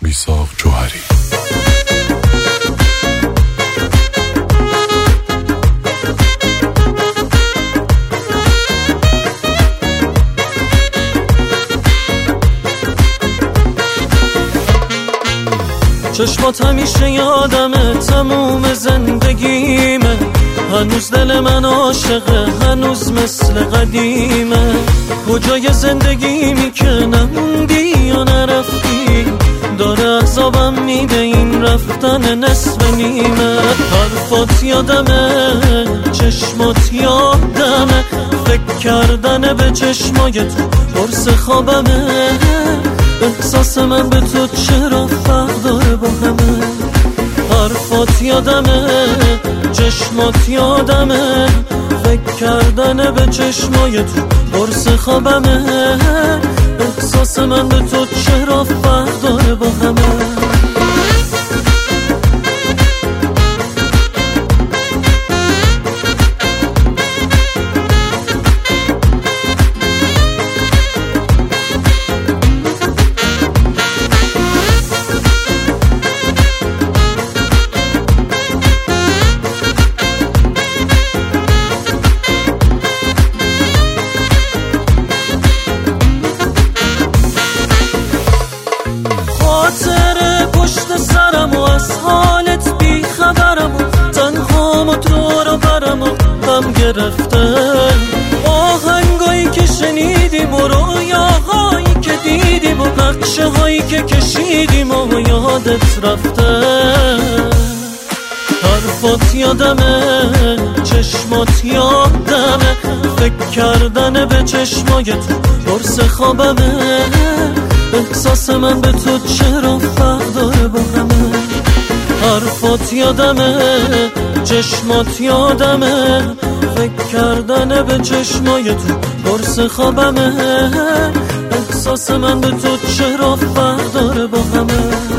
میثاق جوهری. چشمات همیشه یادمه، تموم زندگیمه، هنوز دل من عاشقه، هنوز مثل قدیمه. کجای زندگیمی که نموندی یا نرفتی، داره عذابم میده این رفتن نصف نیمه. حرفات یادمه، چشمات یادمه، فکر کردن به چشمای تو قرص خوابمه. احساس من به تو چرا فرق داره با همه؟ حرفات یادمه، چشمات یادمه، فکر کردن به چشمای تو قرص خوابمه. احساس من به تو چرا فرق داره با همه؟ خاطر پشت سرم و از حالت بی خبرم و تنهام و دور و برم و هم گرفته. آهنگایی که شنیدیم و رویاهایی که دیدیم و نقشه هایی که کشیدیم و یادت رفته. حرفات یادمه، چشمات یادمه، فکر کردن به چشمای تو قرص خوابمه. احساس من به تو چرا فرق داره با همه؟ حرفات یادمه، چشمات یادمه، فکر کردن به چشمای تو قرص خوابمه. احساس من به تو چرا فرق داره با همه؟